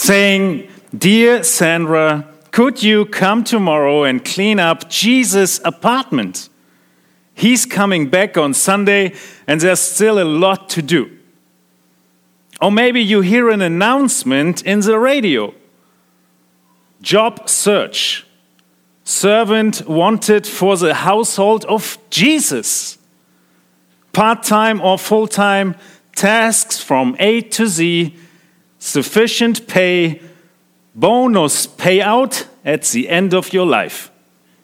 saying, "Dear Sandra, could you come tomorrow and clean up Jesus' apartment? He's coming back on Sunday and there's still a lot to do." Or maybe you hear an announcement in the radio. Job search. Servant wanted for the household of Jesus. Part-time or full-time, tasks from A to Z, sufficient pay, bonus payout at the end of your life.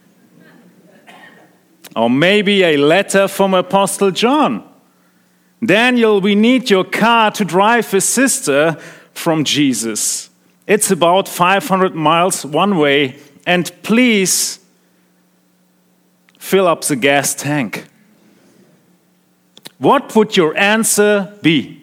Or maybe a letter from Apostle John. "Daniel, we need your car to drive a sister from Jesus. It's about 500 miles one way, and please fill up the gas tank." What would your answer be?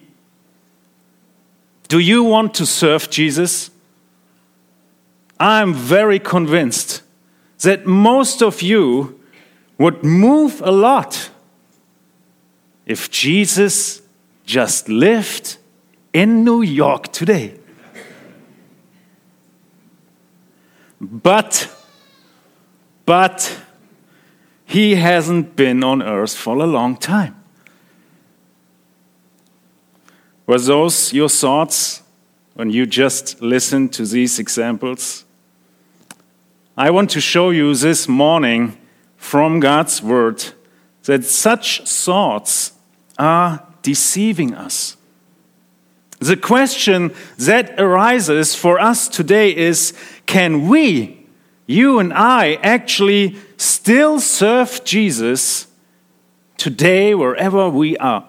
Do you want to serve Jesus? I'm very convinced that most of you would move a lot if Jesus just lived in New York today. But he hasn't been on earth for a long time. Were those your thoughts when you just listened to these examples? I want to show you this morning from God's Word that such thoughts are deceiving us. The question that arises for us today is, can we, you and I, actually still serve Jesus today wherever we are?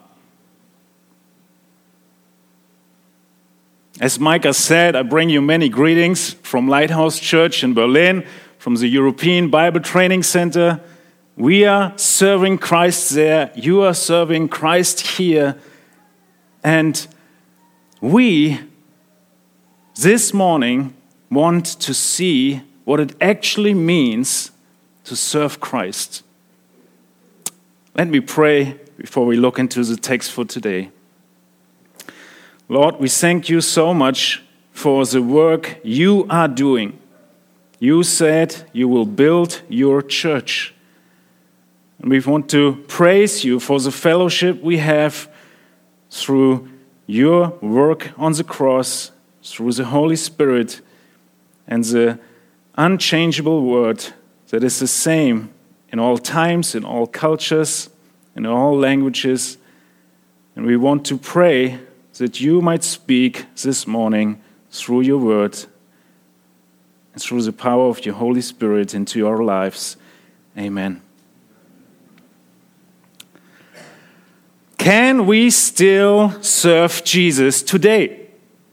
As Micah said, I bring you many greetings from Lighthouse Church in Berlin, from the European Bible Training Center. We are serving Christ there. You are serving Christ here. And we, this morning, want to see what it actually means to serve Christ. Let me pray before we look into the text for today. Lord, we thank you so much for the work you are doing. You said you will build your church. And we want to praise you for the fellowship we have through your work on the cross, through the Holy Spirit, and the unchangeable word that is the same in all times, in all cultures, in all languages. And we want to pray that you might speak this morning through your word and through the power of your Holy Spirit into our lives. Amen. Can we still serve Jesus today?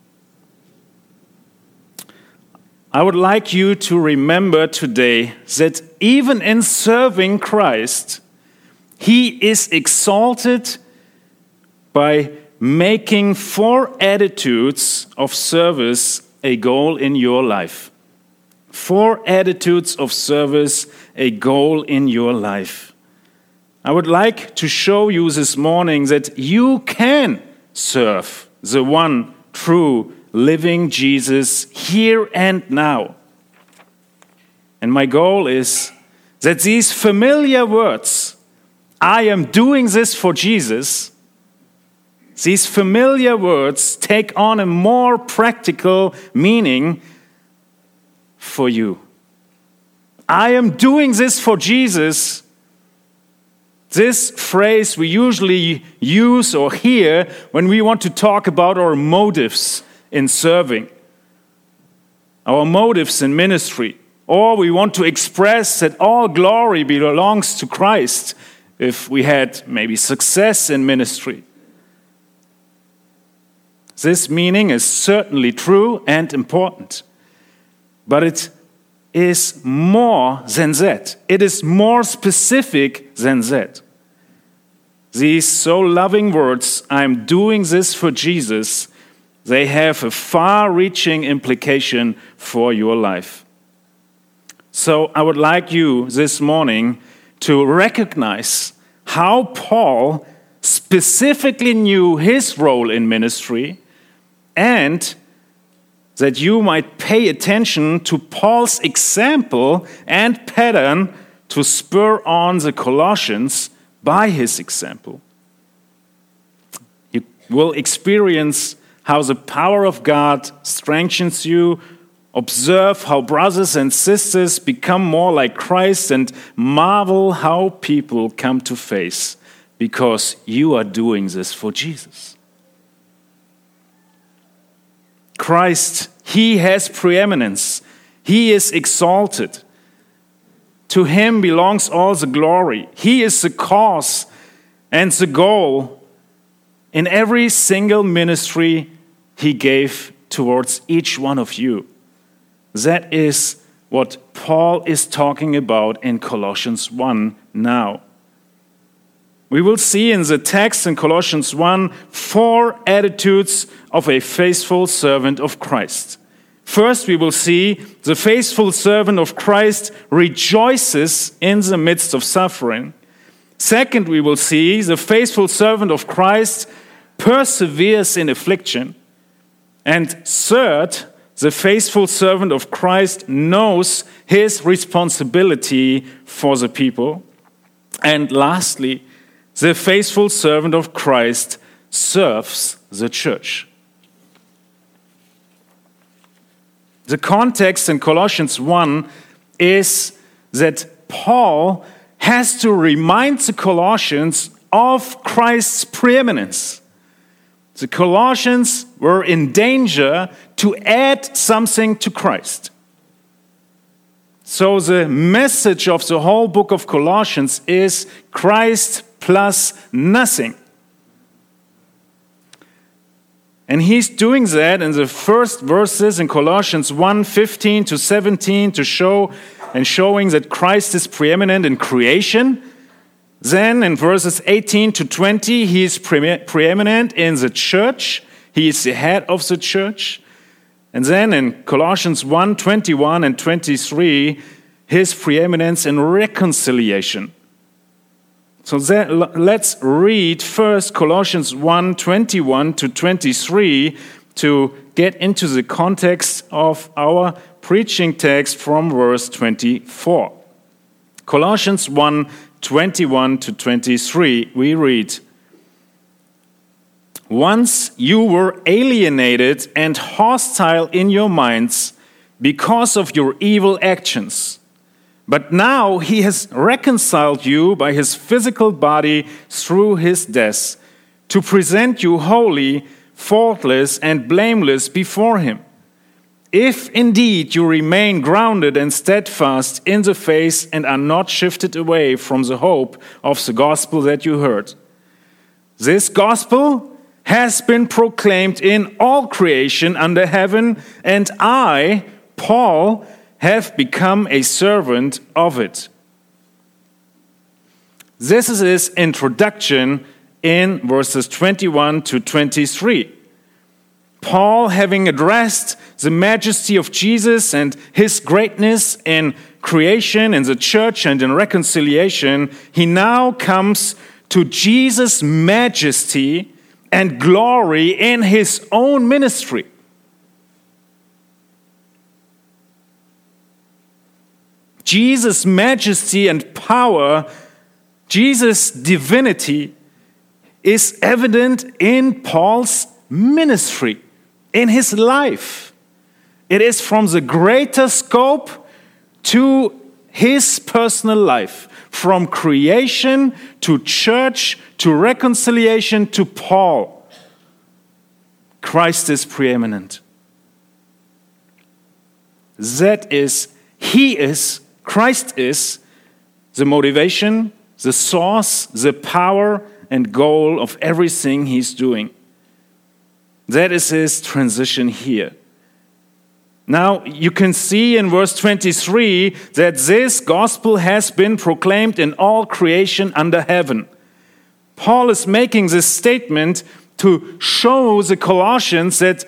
I would like you to remember today that even in serving Christ, he is exalted by making 4 attitudes of service a goal in your life. 4 attitudes of service, a goal in your life. I would like to show you this morning that you can serve the one true living Jesus here and now. And my goal is that these familiar words, "I am doing this for Jesus," these familiar words take on a more practical meaning for you. I am doing this for Jesus. This phrase we usually use or hear when we want to talk about our motives in serving, our motives in ministry, or we want to express that all glory belongs to Christ if we had maybe success in ministry. This meaning is certainly true and important, but it is more than that. It is more specific than that. These so loving words, "I'm doing this for Jesus," they have a far-reaching implication for your life. So I would like you this morning to recognize how Paul specifically knew his role in ministry and that you might pay attention to Paul's example and pattern to spur on the Colossians by his example. You will experience how the power of God strengthens you. Observe how brothers and sisters become more like Christ, and marvel how people come to faith because you are doing this for Jesus. Christ, he has preeminence. He is exalted. To him belongs all the glory. He is the cause and the goal in every single ministry he gave towards each one of you. That is what Paul is talking about in Colossians 1 now. We will see in the text in Colossians 1 4 attitudes of a faithful servant of Christ. First, we will see the faithful servant of Christ rejoices in the midst of suffering. Second, we will see the faithful servant of Christ perseveres in affliction. And third, the faithful servant of Christ knows his responsibility for the people. And lastly, the faithful servant of Christ serves the church. The context in Colossians 1 is that Paul has to remind the Colossians of Christ's preeminence. The Colossians were in danger to add something to Christ. So the message of the whole book of Colossians is Christ plus nothing. And he's doing that in the first verses in Colossians 1:15 to 17 to showing that Christ is preeminent in creation. Then in verses 18 to 20, he is preeminent in the church. He is the head of the church. And then in Colossians 1:21 and 23, his preeminence in reconciliation. So let's read first Colossians 1:21 to 23 to get into the context of our preaching text from verse 24. Colossians 1:21 to 23, we read, "Once you were alienated and hostile in your minds because of your evil actions. But now he has reconciled you by his physical body through his death, to present you holy, faultless, and blameless before him. If indeed you remain grounded and steadfast in the faith and are not shifted away from the hope of the gospel that you heard. This gospel has been proclaimed in all creation under heaven, and I, Paul, have become a servant of it." This is his introduction in verses 21 to 23. Paul, having addressed the majesty of Jesus and his greatness in creation, in the church, and in reconciliation, he now comes to Jesus' majesty and glory in his own ministry. Jesus' majesty and power, Jesus' divinity, is evident in Paul's ministry, in his life. It is from the greater scope to his personal life, from creation to church to reconciliation to Paul. Christ is preeminent. Christ is the motivation, the source, the power, and goal of everything he's doing. That is his transition here. Now, you can see in verse 23 that this gospel has been proclaimed in all creation under heaven. Paul is making this statement to show the Colossians that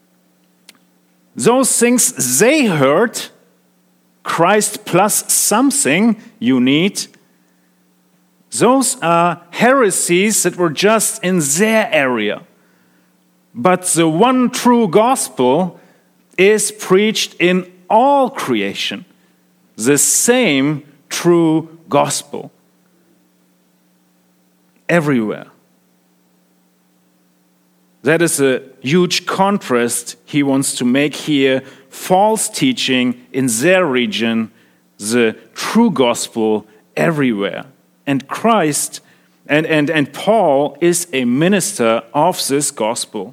those things they heard, Christ plus something you need, those are heresies that were just in their area. But the one true gospel is preached in all creation, the same true gospel. Everywhere. That is a huge contrast he wants to make here. False teaching in their region, the true gospel everywhere. And Christ and Paul is a minister of this gospel.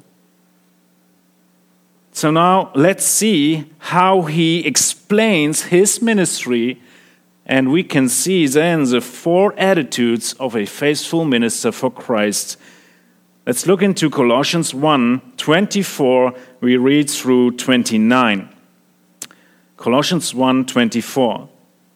So now let's see how he explains his ministry, and we can see then the 4 attitudes of a faithful minister for Christ. Let's look into Colossians 1:24. We read through 29. Colossians 1:24.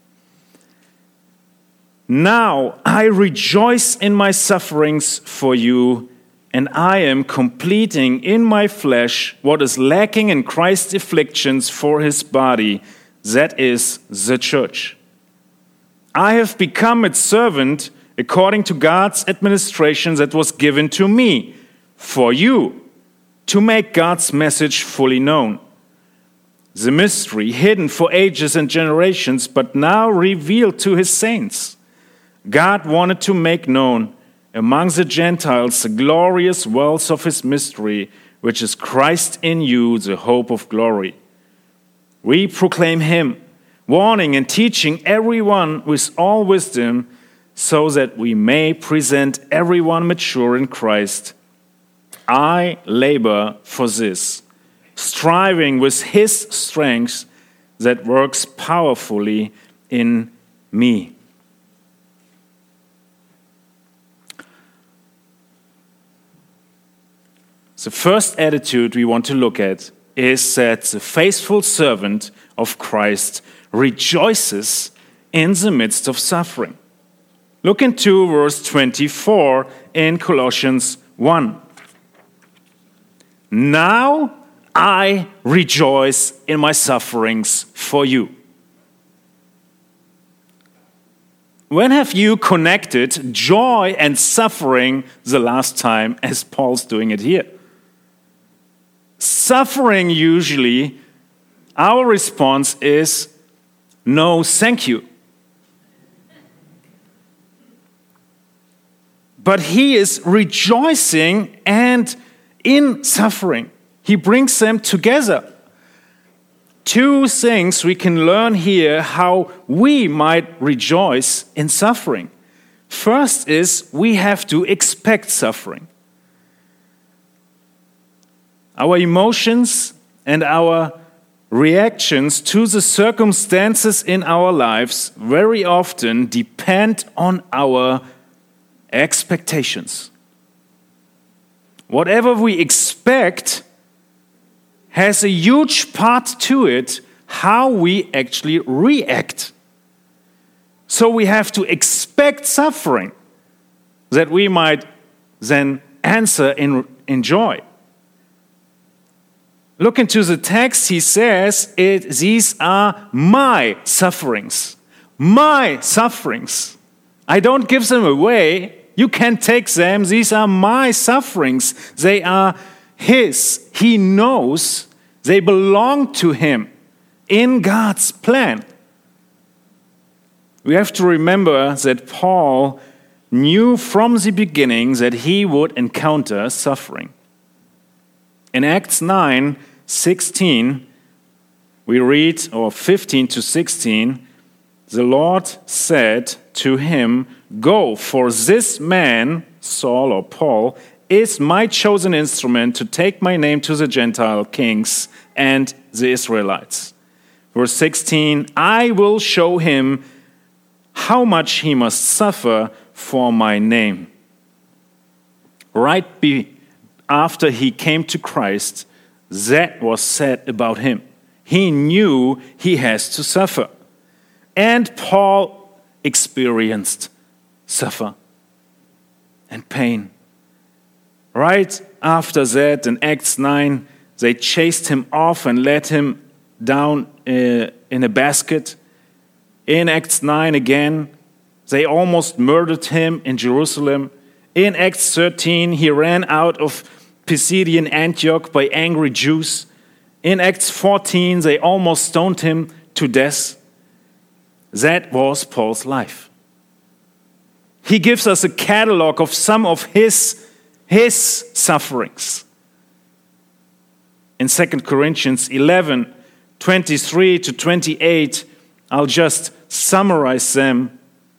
Now I rejoice in my sufferings for you, and I am completing in my flesh what is lacking in Christ's afflictions for his body, that is the church. I have become its servant according to God's administration that was given to me for you, to make God's message fully known. The mystery hidden for ages and generations, but now revealed to his saints. God wanted to make known among the Gentiles the glorious wealth of his mystery, which is Christ in you, the hope of glory. We proclaim him, warning and teaching everyone with all wisdom, so that we may present everyone mature in Christ. I labor for this, striving with his strength that works powerfully in me. The first attitude we want to look at is that the faithful servant of Christ rejoices in the midst of suffering. Look into verse 24 in Colossians 1. Now I rejoice in my sufferings for you. When have you connected joy and suffering the last time as Paul's doing it here? Suffering, usually, our response is, no, thank you. But he is rejoicing, and in suffering, he brings them together. 2 things we can learn here how we might rejoice in suffering. First is we have to expect suffering. Our emotions and our reactions to the circumstances in our lives very often depend on our expectations. Whatever we expect has a huge part to it how we actually react. So we have to expect suffering that we might then answer in joy. Look into the text, he says, these are my sufferings. My sufferings. I don't give them away. You can take them. These are my sufferings. They are his. He knows they belong to him in God's plan. We have to remember that Paul knew from the beginning that he would encounter suffering. In Acts 9:16, we read, or 15 to 16, the Lord said to him, "Go, for this man," Saul or Paul, "is my chosen instrument to take my name to the Gentile kings and the Israelites." Verse 16, "I will show him how much he must suffer for my name." Right after he came to Christ, that was said about him. He knew he has to suffer. And Paul experienced suffer and pain. Right after that, in Acts 9, they chased him off and let him down in a basket. In Acts 9 again, they almost murdered him in Jerusalem. In Acts 13, he ran out of Pisidian Antioch by angry Jews. In Acts 14, they almost stoned him to death. That was Paul's life. He gives us a catalog of some of his sufferings. In 2 Corinthians 11, 23 to 28, I'll just summarize them.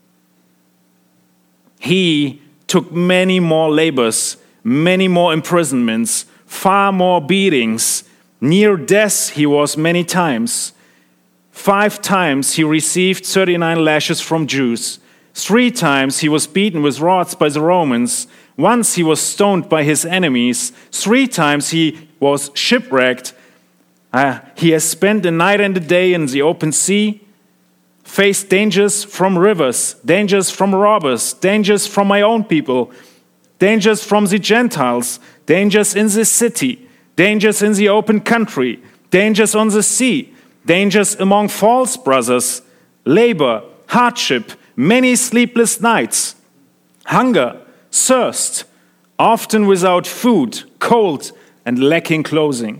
He took many more labors, many more imprisonments, far more beatings. Near death he was many times. 5 times he received 39 lashes from Jews. 3 times he was beaten with rods by the Romans. Once he was stoned by his enemies. 3 times he was shipwrecked. He has spent a night and a day in the open sea, faced dangers from rivers, dangers from robbers, dangers from my own people, dangers from the Gentiles, dangers in the city, dangers in the open country, dangers on the sea, dangers among false brothers, labor, hardship, many sleepless nights, hunger, thirst, often without food, cold, and lacking clothing.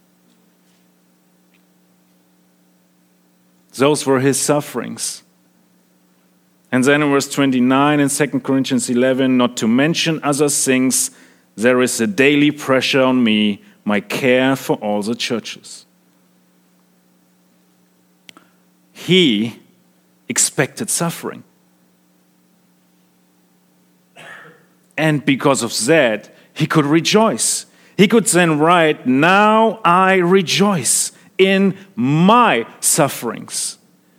Those were his sufferings. And then in verse 29 in 2 Corinthians 11, not to mention other things, there is a daily pressure on me, my care for all the churches. He expected suffering. And because of that, he could rejoice. He could then write, now I rejoice in my sufferings.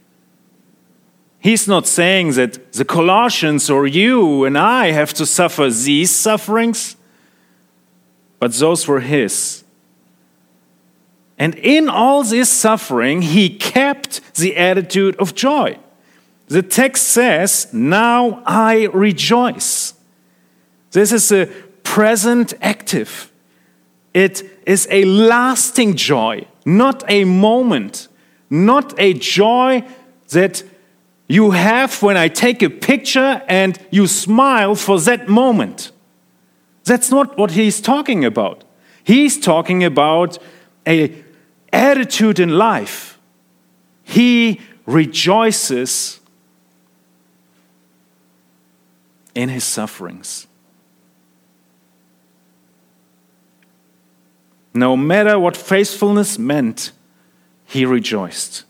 He's not saying that the Colossians or you and I have to suffer these sufferings, but those were his. And in all this suffering, he kept the attitude of joy. The text says, now I rejoice. This is a present active. It is a lasting joy, not a moment, not a joy that you have when I take a picture and you smile for that moment. That's not what he's talking about. He's talking about an attitude in life. He rejoices in his sufferings. No matter what faithfulness meant, he rejoiced.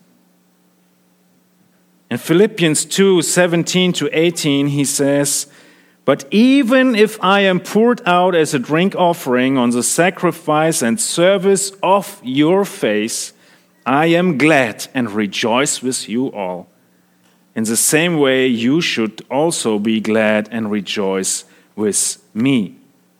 In Philippians 2, 17 to 18, he says, but even if I am poured out as a drink offering on the sacrifice and service of your faith, I am glad and rejoice with you all. In the same way, you should also be glad and rejoice with me.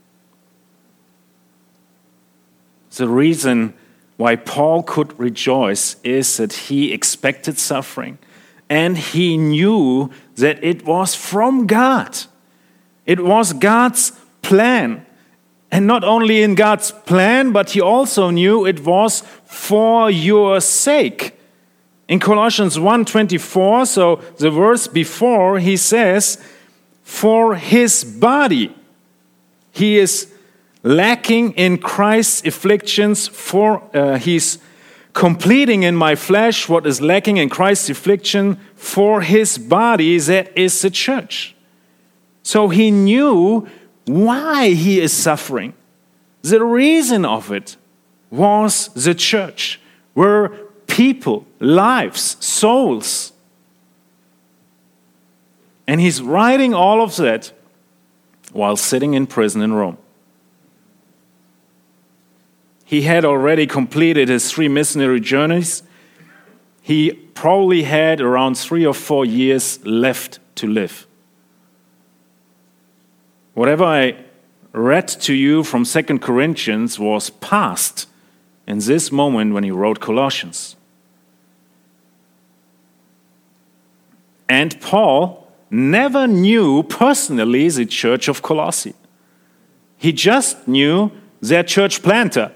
The reason why Paul could rejoice is that he expected suffering. And he knew that it was from God. It was God's plan. And not only in God's plan, but he also knew it was for your sake. In Colossians 1:24, so the verse before, he says, for his body. He is lacking in Christ's afflictions, he's completing in my flesh what is lacking in Christ's affliction for his body, that is the church. So he knew why he is suffering. The reason of it was the church, were people, lives, souls. And he's writing all of that while sitting in prison in Rome. He had already completed his 3 missionary journeys. He probably had around 3 or 4 years left to live. Whatever I read to you from 2 Corinthians was past in this moment when he wrote Colossians. And Paul never knew personally the church of Colossae. He just knew their church planter.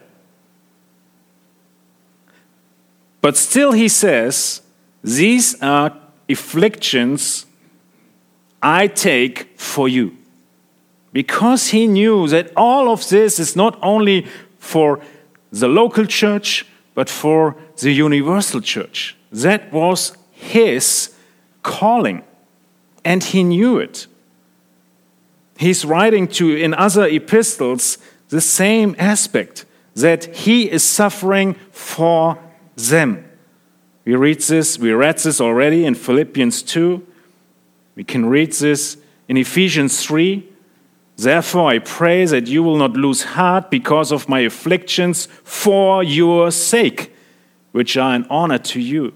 But still he says, these are afflictions I take for you. Because he knew that all of this is not only for the local church, but for the universal church. That was his calling, and he knew it. He's writing in other epistles the same aspect, that he is suffering for them. We read this already in Philippians 2. We can read this in Ephesians 3. Therefore, I pray that you will not lose heart because of my afflictions for your sake, which are an honor to you.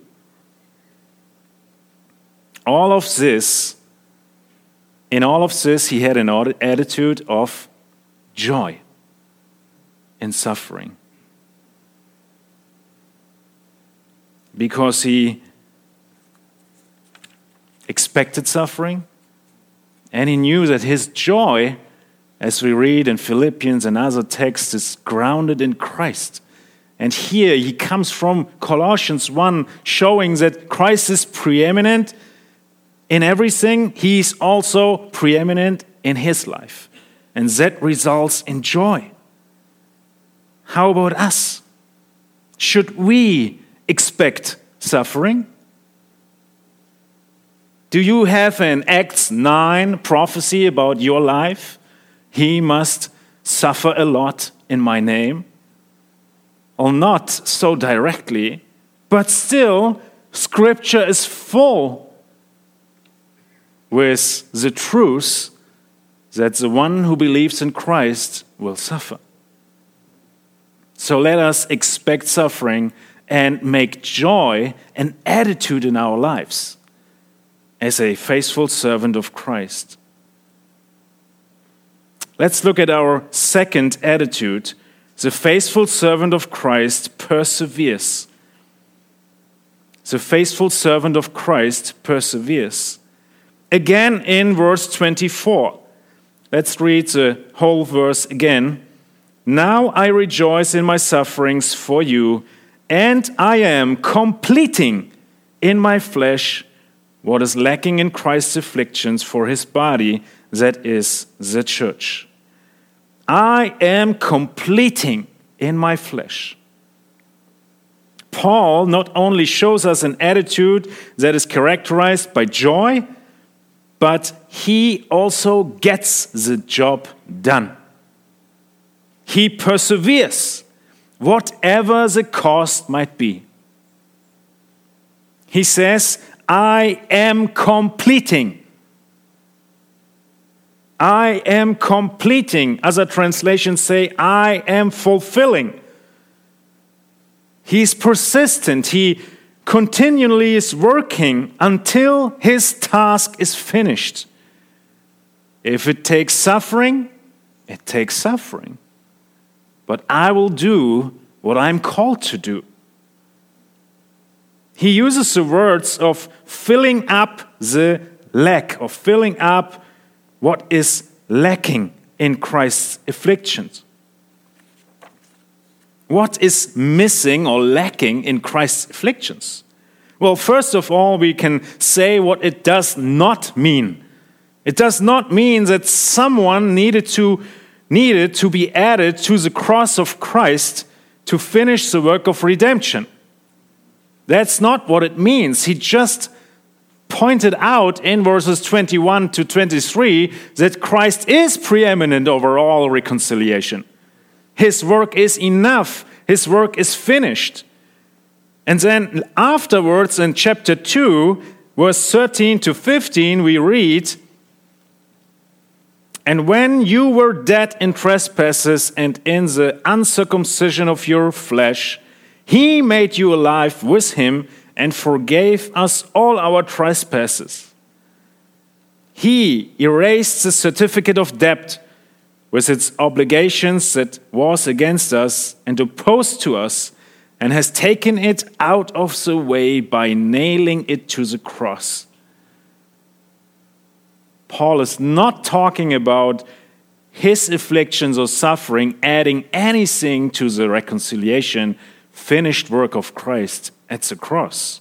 In all of this, he had an attitude of joy in suffering. Because he expected suffering, and he knew that his joy, as we read in Philippians and other texts, is grounded in Christ. And here he comes from Colossians 1, showing that Christ is preeminent in everything. He's also preeminent in his life. And that results in joy. How about us? Should we expect suffering? Do you have an Acts 9 prophecy about your life? He must suffer a lot in my name. Well, not so directly, but still, Scripture is full with the truth that the one who believes in Christ will suffer. So let us expect suffering and make joy an attitude in our lives as a faithful servant of Christ. Let's look at our second attitude. The faithful servant of Christ perseveres. The faithful servant of Christ perseveres. Again in verse 24. Let's read the whole verse again. Now I rejoice in my sufferings for you, and I am completing in my flesh what is lacking in Christ's afflictions for his body, that is the church. I am completing in my flesh. Paul not only shows us an attitude that is characterized by joy, but he also gets the job done. He perseveres, whatever the cost might be. He says, I am completing. I am completing. Other translations say, I am fulfilling. He's persistent. He continually is working until his task is finished. If it takes suffering, it takes suffering. But I will do what I'm called to do. He uses the words of filling up the lack, of filling up what is lacking in Christ's afflictions. What is missing or lacking in Christ's afflictions? Well, first of all, we can say what it does not mean. It does not mean that someone needed to be added to the cross of Christ to finish the work of redemption. That's not what it means. He just pointed out in verses 21 to 23 that Christ is preeminent over all reconciliation. His work is enough. His work is finished. And then afterwards in chapter 2, verse 13 to 15, we read, and when you were dead in trespasses and in the uncircumcision of your flesh, he made you alive with him and forgave us all our trespasses. He erased the certificate of debt with its obligations that was against us and opposed to us, and has taken it out of the way by nailing it to the cross. Paul is not talking about his afflictions or suffering adding anything to the reconciliation, finished work of Christ at the cross.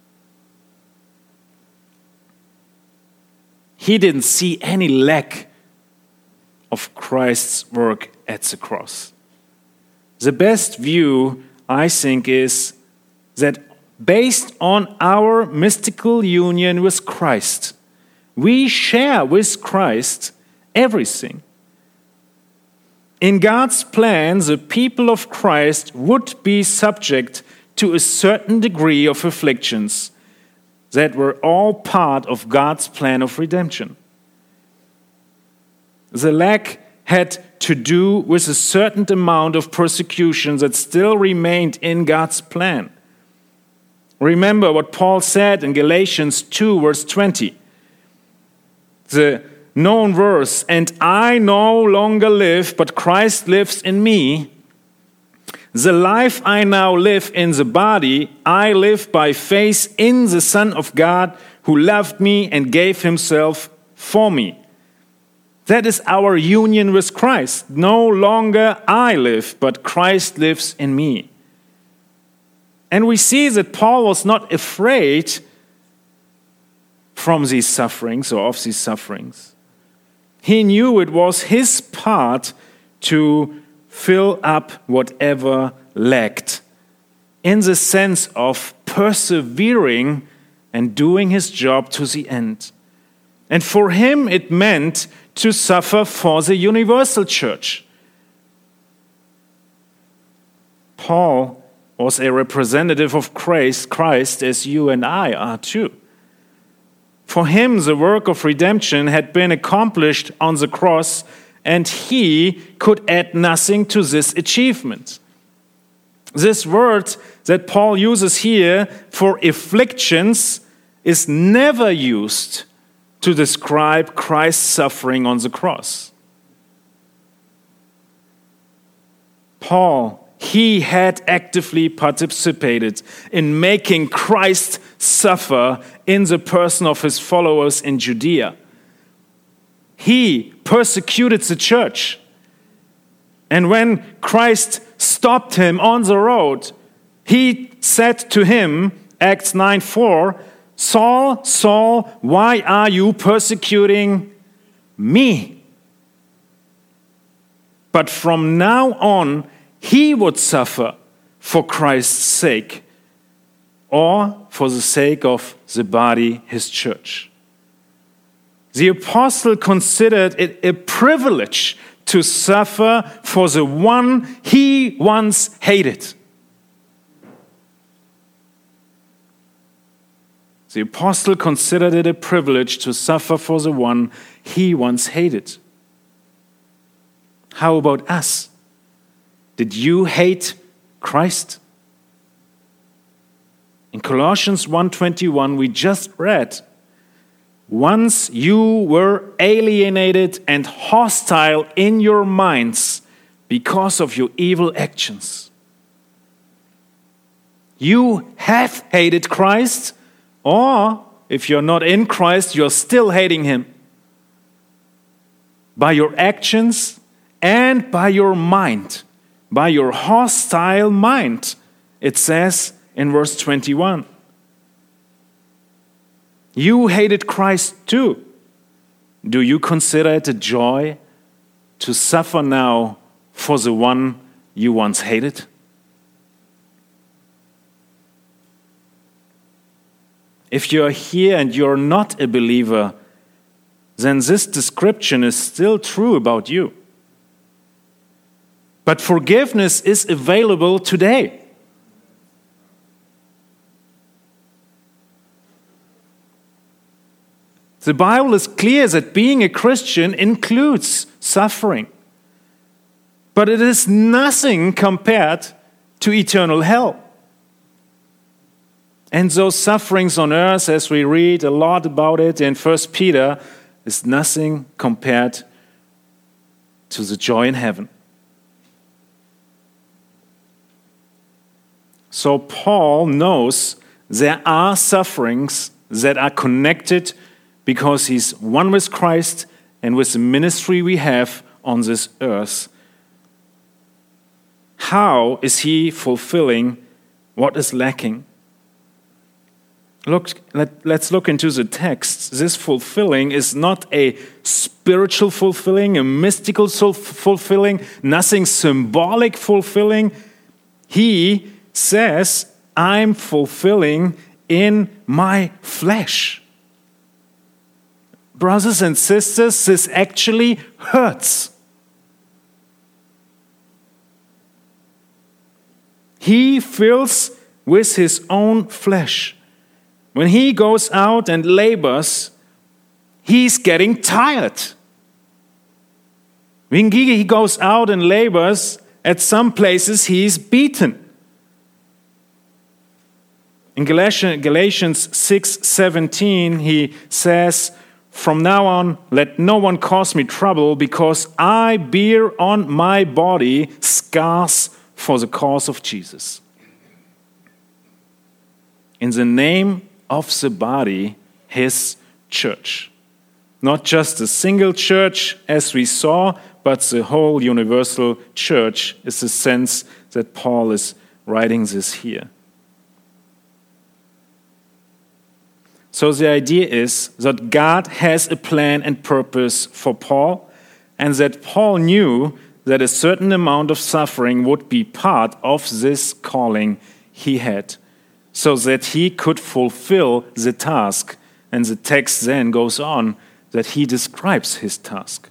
He didn't see any lack of Christ's work at the cross. The best view I think, is that based on our mystical union with Christ, we share with Christ everything. In God's plan, the people of Christ would be subject to a certain degree of afflictions that were all part of God's plan of redemption. The lack had to do with a certain amount of persecution that still remained in God's plan. Remember what Paul said in Galatians 2, verse 20. The known verse, "And I no longer live, but Christ lives in me. The life I now live in the body, I live by faith in the Son of God who loved me and gave himself for me." That is our union with Christ. No longer I live, but Christ lives in me. And we see that Paul was not afraid from these sufferings or of these sufferings. He knew it was his part to fill up whatever lacked, in the sense of persevering and doing his job to the end. And for him it meant to suffer for the universal church. Paul was a representative of Christ as you and I are too. For him, the work of redemption had been accomplished on the cross, and he could add nothing to this achievement. This word that Paul uses here for afflictions is never used to describe Christ's suffering on the cross. Paul, he had actively participated in making Christ suffer in the person of his followers in Judea. He persecuted the church. And when Christ stopped him on the road, he said to him, Acts 9:4, "Saul, Saul, why are you persecuting me?" But from now on, he would suffer for Christ's sake, or for the sake of the body, his church. The apostle considered it a privilege to suffer for the one he once hated. The apostle considered it a privilege to suffer for the one he once hated. How about us? Did you hate Christ? In Colossians 1:21, we just read, "Once you were alienated and hostile in your minds because of your evil actions." You have hated Christ, or if you're not in Christ, you're still hating him. By your actions and by your mind. By your hostile mind, it says in verse 21. You hated Christ too. Do you consider it a joy to suffer now for the one you once hated? If you're here and you're not a believer, then this description is still true about you. But forgiveness is available today. The Bible is clear that being a Christian includes suffering. But it is nothing compared to eternal hell. And those sufferings on earth, as we read a lot about it in 1 Peter, is nothing compared to the joy in heaven. So Paul knows there are sufferings that are connected because he's one with Christ and with the ministry we have on this earth. How is he fulfilling what is lacking? Let's look into the text. This fulfilling is not a spiritual fulfilling, a mystical fulfilling, nothing symbolic fulfilling. He says, I'm fulfilling in my flesh. Brothers and sisters, this actually hurts. He fills with his own flesh. When he goes out and labors, he's getting tired. When he goes out and labors, at some places he's beaten. In Galatians 6:17, he says, "From now on, let no one cause me trouble, because I bear on my body scars for the cause of Jesus." In the name of the body, his church. Not just a single church, as we saw, but the whole universal church is the sense that Paul is writing this here. So the idea is that God has a plan and purpose for Paul, and that Paul knew that a certain amount of suffering would be part of this calling he had, so that he could fulfill the task. And the text then goes on that he describes his task.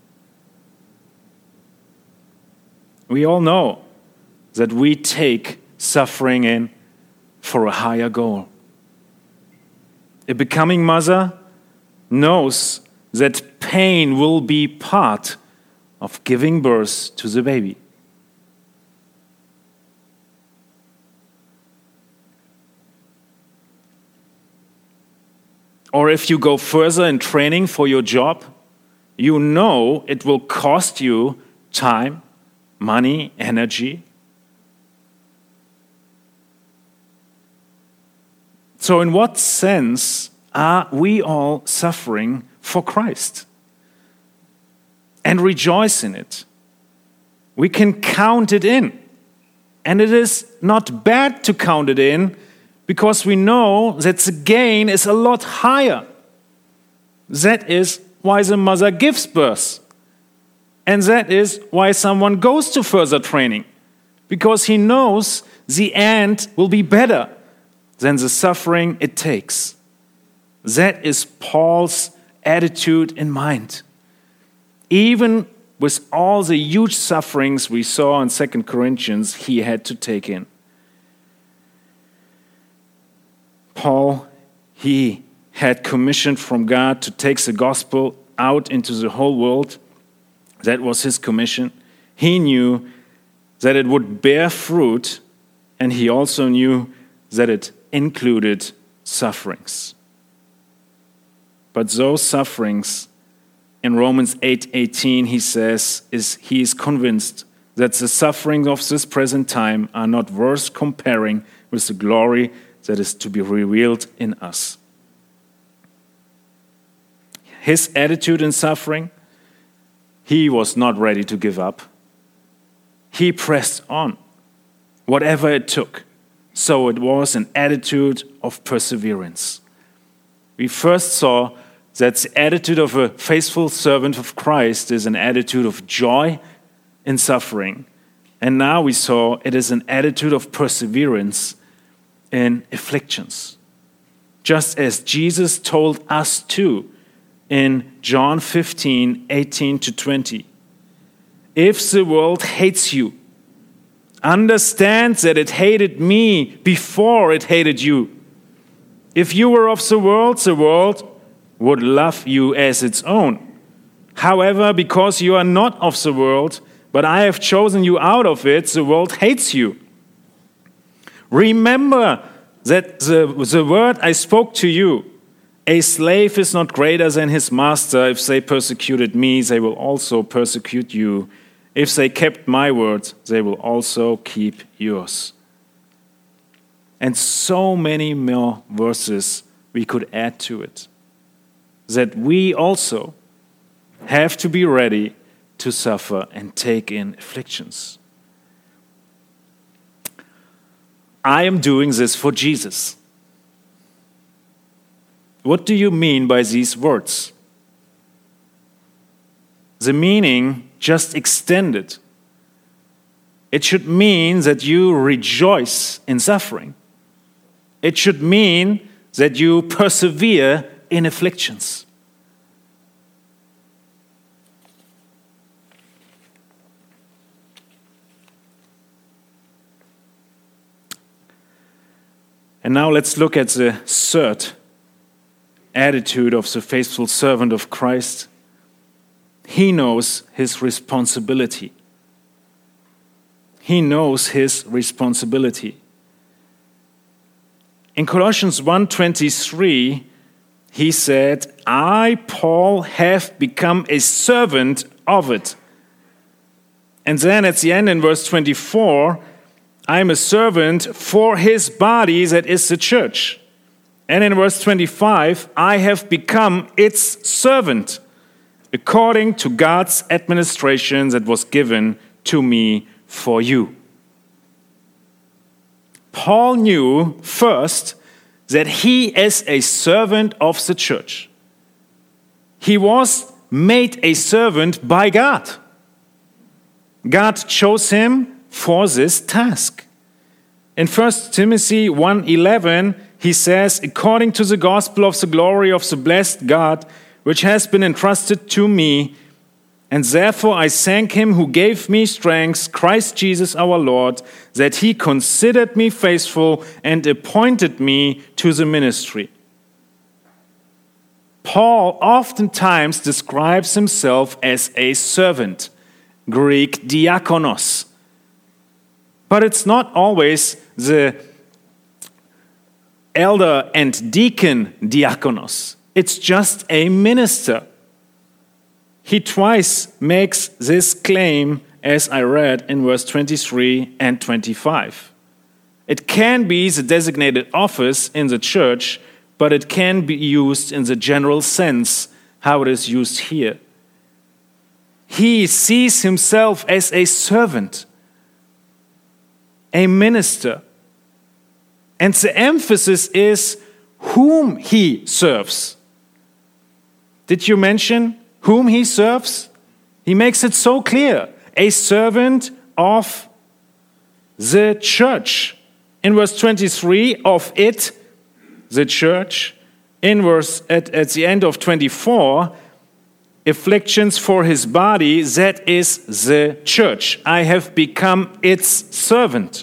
We all know that we take suffering in for a higher goal. A becoming mother knows that pain will be part of giving birth to the baby. Or if you go further in training for your job, you know it will cost you time, money, energy. So in what sense are we all suffering for Christ and rejoice in it? We can count it in. And it is not bad to count it in, because we know that the gain is a lot higher. That is why the mother gives birth. And that is why someone goes to further training, because he knows the end will be better than the suffering it takes. That is Paul's attitude in mind. Even with all the huge sufferings we saw in 2 Corinthians, he had to take in. Paul, he had commissioned from God to take the gospel out into the whole world. That was his commission. He knew that it would bear fruit, and he also knew that it included sufferings. But those sufferings, in Romans 8:18, he says, he is convinced that the sufferings of this present time are not worth comparing with the glory that is to be revealed in us. His attitude in suffering, he was not ready to give up. He pressed on, whatever it took. So it was an attitude of perseverance. We first saw that the attitude of a faithful servant of Christ is an attitude of joy in suffering. And now we saw it is an attitude of perseverance in afflictions. Just as Jesus told us to in John 15:18-20. If the world hates you, understand that it hated me before it hated you. If you were of the world would love you as its own. However, because you are not of the world, but I have chosen you out of it, the world hates you. Remember that the word I spoke to you, a slave is not greater than his master. If they persecuted me, they will also persecute you. If they kept my word, they will also keep yours. And so many more verses we could add to it, that we also have to be ready to suffer and take in afflictions. I am doing this for Jesus. What do you mean by these words? The meaning just extended. It should mean that you rejoice in suffering. It should mean that you persevere in afflictions. And now let's look at the third attitude of the faithful servant of Christ. He knows his responsibility. He knows his responsibility. In Colossians 1:23, he said, I, Paul, have become a servant of it. And then at the end in verse 24, I am a servant for his body, that is the church. And in verse 25, I have become its servant, according to God's administration that was given to me for you. Paul knew first that he is a servant of the church. He was made a servant by God. God chose him for this task. In 1 Timothy 1:11, he says, according to the gospel of the glory of the blessed God, which has been entrusted to me, and therefore I thank him who gave me strength, Christ Jesus our Lord, that he considered me faithful and appointed me to the ministry. Paul oftentimes describes himself as a servant, Greek diakonos. But it's not always the elder and deacon diakonos. It's just a minister. He twice makes this claim, as I read in verse 23 and 25. It can be the designated office in the church, but it can be used in the general sense, how it is used here. He sees himself as a servant, a minister. And the emphasis is whom he serves. Did you mention whom he serves? He makes it so clear. A servant of the church. In verse 23, of it, the church. In verse at the end of 24, afflictions for his body, that is the church. I have become its servant.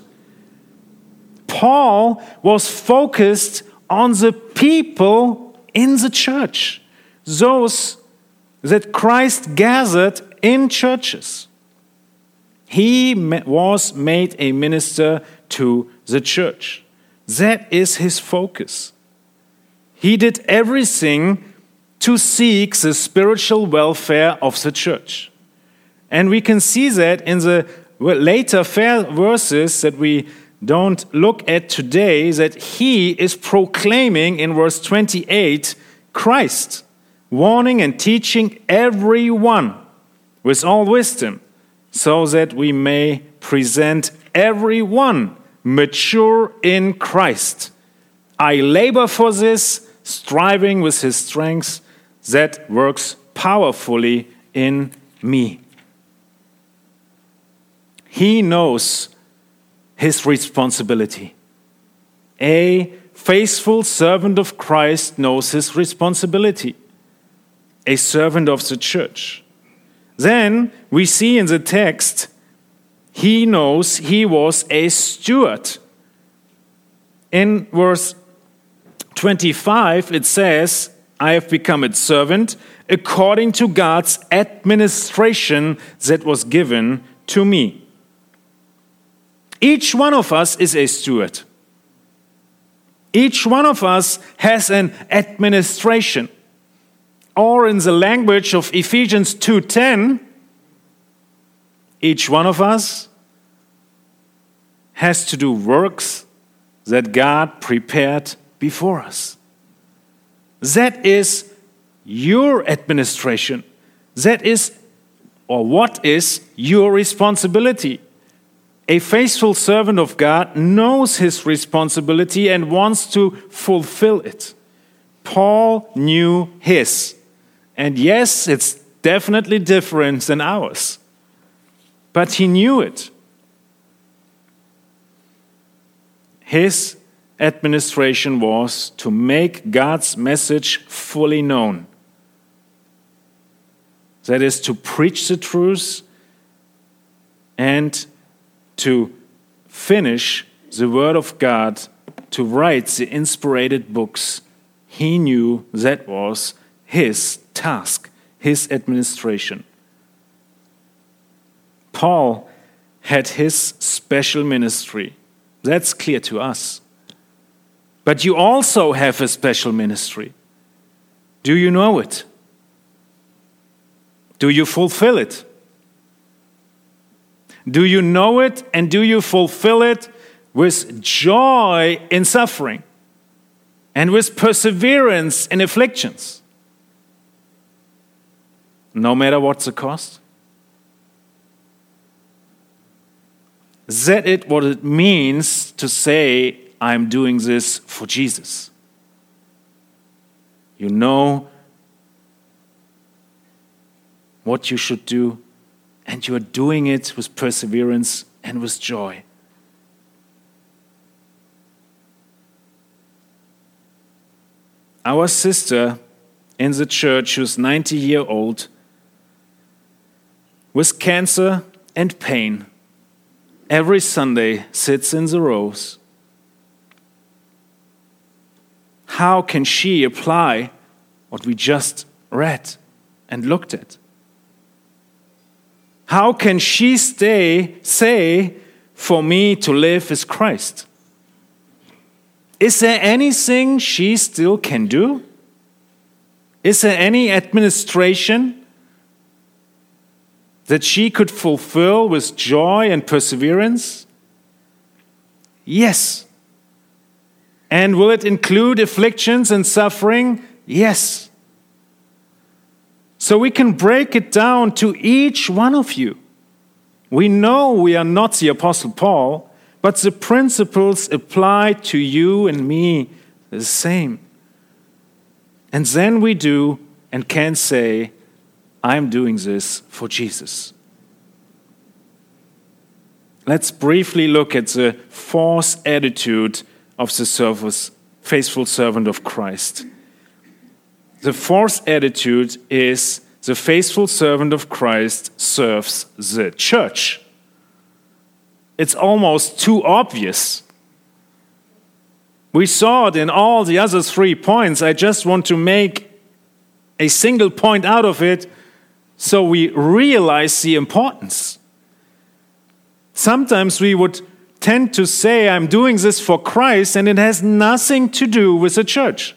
Paul was focused on the people in the church, those that Christ gathered in churches. He was made a minister to the church. That is his focus. He did everything to seek the spiritual welfare of the church. And we can see that in the later verses that we don't look at today, that he is proclaiming in verse 28 Christ, warning and teaching everyone with all wisdom, so that we may present everyone mature in Christ. I labor for this, striving with his strength that works powerfully in me. He knows his responsibility. A faithful servant of Christ knows his responsibility. A servant of the church. Then we see in the text, he knows he was a steward. In verse 25, it says, I have become its servant according to God's administration that was given to me. Each one of us is a steward. Each one of us has an administration. Or in the language of Ephesians 2:10, each one of us has to do works that God prepared before us. That is your administration. That is, or what is, your responsibility. A faithful servant of God knows his responsibility and wants to fulfill it. Paul knew his. And yes, it's definitely different than ours. But he knew it. his administration was to make God's message fully known. That is, to preach the truth and to finish the Word of God, to write the inspired books. He knew that was his task, his administration. Paul had his special ministry. That's clear to us. But you also have a special ministry. Do you know it? Do you fulfill it? Do you know it and do you fulfill it with joy in suffering and with perseverance in afflictions? No matter what the cost? Is that what it means to say, I'm doing this for Jesus? You know what you should do, and you are doing it with perseverance and with joy. Our sister in the church, who's 90-year-old, with cancer and pain, every Sunday sits in the rows. How can she apply what we just read and looked at? How can she say, for me to live is Christ? Is there anything she still can do? Is there any administration that she could fulfill with joy and perseverance? Yes. And will it include afflictions and suffering? Yes. So we can break it down to each one of you. We know we are not the Apostle Paul, but the principles apply to you and me the same. And then we do and can say, I'm doing this for Jesus. Let's briefly look at the fourth attitude of the faithful servant of Christ. The fourth attitude is the faithful servant of Christ serves the church. It's almost too obvious. We saw it in all the other 3 points. I just want to make a single point out of it so we realize the importance. Sometimes we would tend to say, I'm doing this for Christ, and it has nothing to do with the church.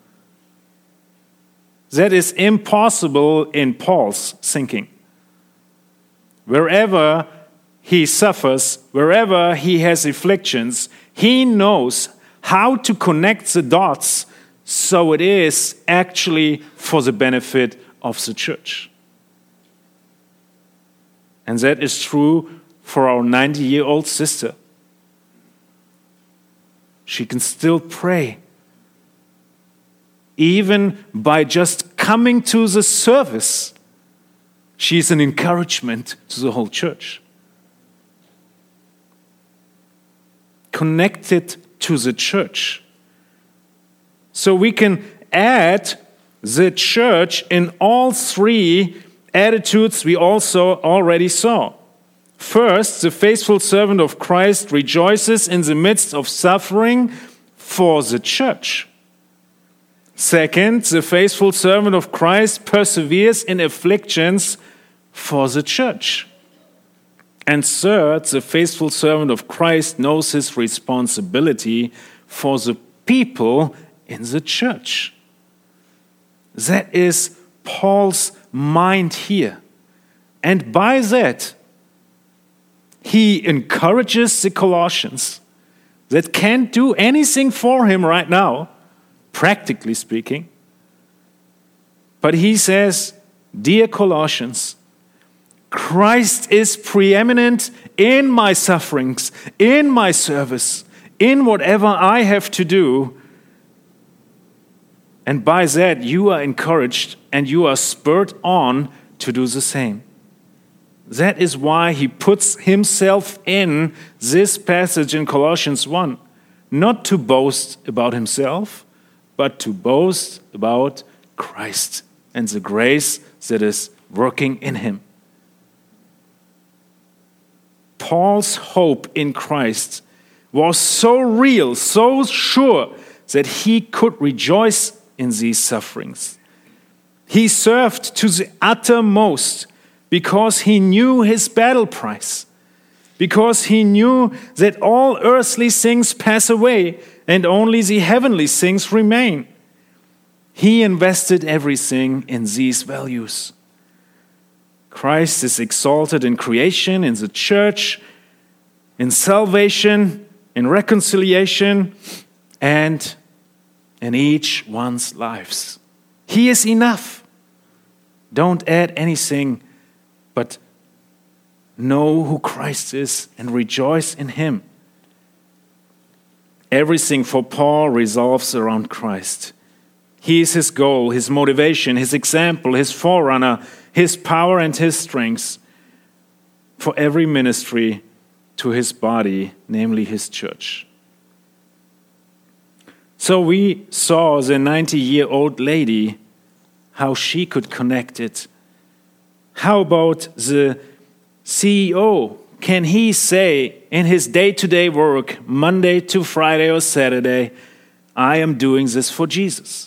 That is impossible in Paul's thinking. Wherever he suffers, wherever he has afflictions, he knows how to connect the dots so it is actually for the benefit of the church. And that is true for our 90-year-old sister. She can still pray. Even by just coming to the service, she's an encouragement to the whole church. Connected to the church. So we can add the church in all 3 attitudes we also already saw. First, the faithful servant of Christ rejoices in the midst of suffering for the church. Second, the faithful servant of Christ perseveres in afflictions for the church. And third, the faithful servant of Christ knows his responsibility for the people in the church. That is Paul's mind here. And by that, he encourages the Colossians that can't do anything for him right now, practically speaking. But he says, dear Colossians, Christ is preeminent in my sufferings, in my service, in whatever I have to do. And by that, you are encouraged and you are spurred on to do the same. That is why he puts himself in this passage in Colossians 1. not to boast about himself, but to boast about Christ and the grace that is working in him. Paul's hope in Christ was so real, so sure, that he could rejoice in these sufferings. He served to the uttermost because he knew his battle price, because he knew that all earthly things pass away and only the heavenly things remain. He invested everything in these values. Christ is exalted in creation, in the church, in salvation, in reconciliation, and in each one's lives. He is enough. Don't add anything, but know who Christ is and rejoice in him. Everything for Paul revolves around Christ. He is his goal, his motivation, his example, his forerunner, his power and his strength for every ministry to his body, namely his church. So we saw the 90-year-old lady, how she could connect it. How about the CEO? Can he say in his day-to-day work, Monday to Friday or Saturday, I am doing this for Jesus?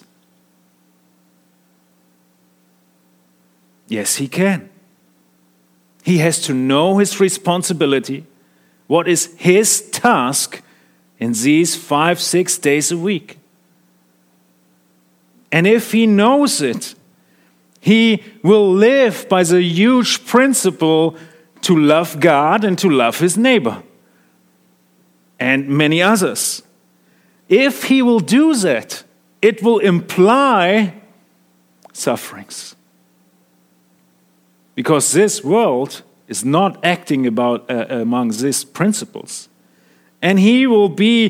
Yes, he can. He has to know his responsibility, what is his task in these 5-6 days a week. And if he knows it, he will live by the huge principle to love God and to love his neighbor and many others. If he will do that, it will imply sufferings. Because this world is not acting among these principles. And he will be,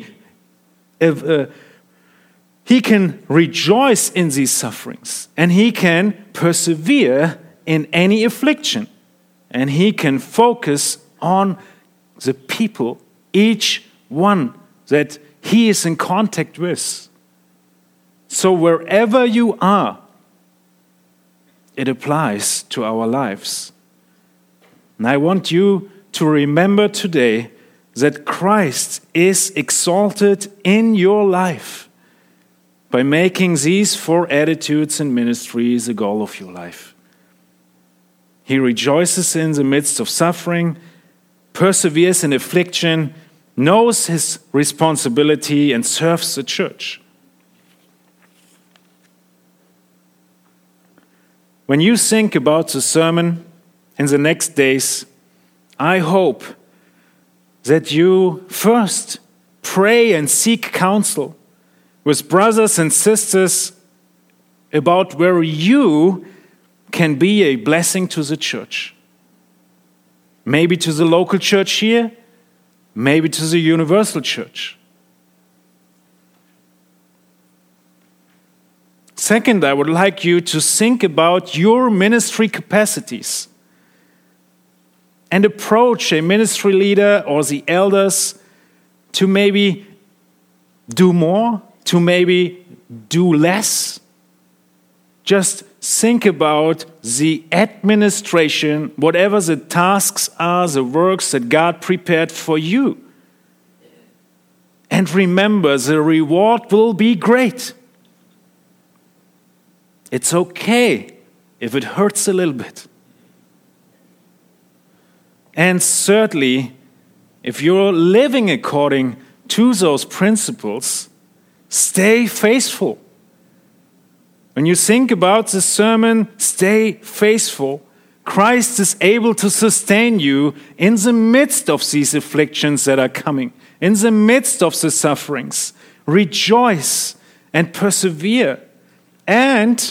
he can rejoice in these sufferings. And he can persevere in any affliction. And he can focus on the people, each one that he is in contact with. So wherever you are, it applies to our lives. And I want you to remember today that Christ is exalted in your life by making these 4 attitudes and ministries the goal of your life. He rejoices in the midst of suffering, perseveres in affliction, knows his responsibility, and serves the church. When you think about the sermon in the next days, I hope that you first pray and seek counsel with brothers and sisters about where you can be a blessing to the church. Maybe to the local church here, maybe to the universal church. Second, I would like you to think about your ministry capacities and approach a ministry leader or the elders to maybe do more, to maybe do less. Just think about the administration, whatever the tasks are, the works that God prepared for you. And remember, the reward will be great. It's okay if it hurts a little bit. And thirdly, if you're living according to those principles, stay faithful. When you think about the sermon, stay faithful. Christ is able to sustain you in the midst of these afflictions that are coming, in the midst of the sufferings. Rejoice and persevere and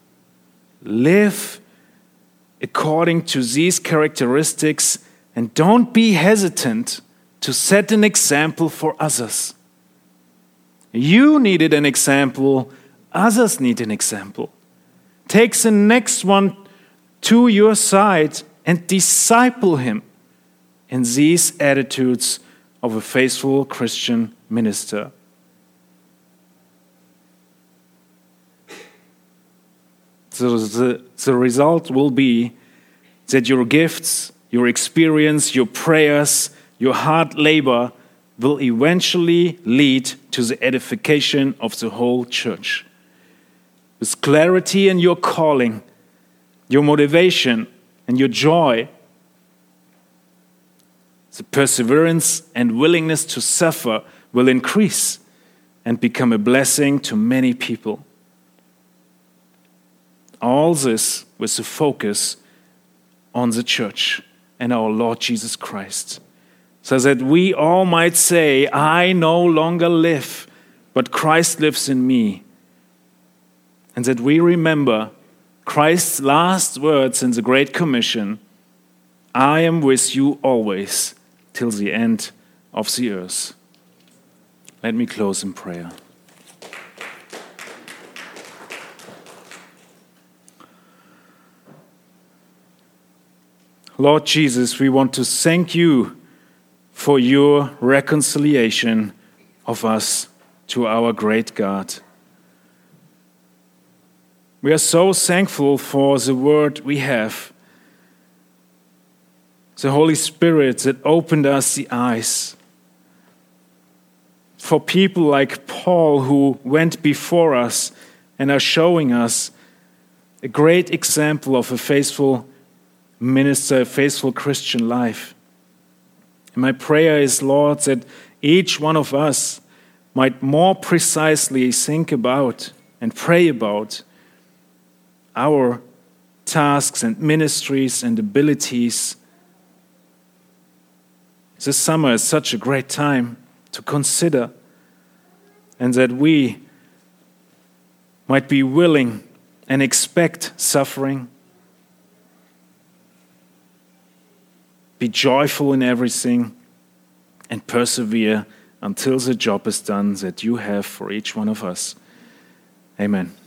live according to these characteristics, and don't be hesitant to set an example for others. You needed an example, others need an example. Take the next one to your side and disciple him in these attitudes of a faithful Christian minister. So the result will be that your gifts, your experience, your prayers, your hard labor will eventually lead to the edification of the whole church. With clarity in your calling, your motivation, and your joy, the perseverance and willingness to suffer will increase and become a blessing to many people. All this with the focus on the church and our Lord Jesus Christ, so that we all might say, I no longer live, but Christ lives in me. And that we remember Christ's last words in the Great Commission, I am with you always till the end of the earth. Let me close in prayer. Lord Jesus, we want to thank you for your reconciliation of us to our great God. We are so thankful for the word we have, the Holy Spirit that opened us the eyes. For people like Paul who went before us and are showing us a great example of a faithful minister, a faithful Christian life. And my prayer is, Lord, that each one of us might more precisely think about and pray about our tasks and ministries and abilities. This summer is such a great time to consider, and that we might be willing and expect suffering, be joyful in everything, and persevere until the job is done that you have for each one of us. Amen.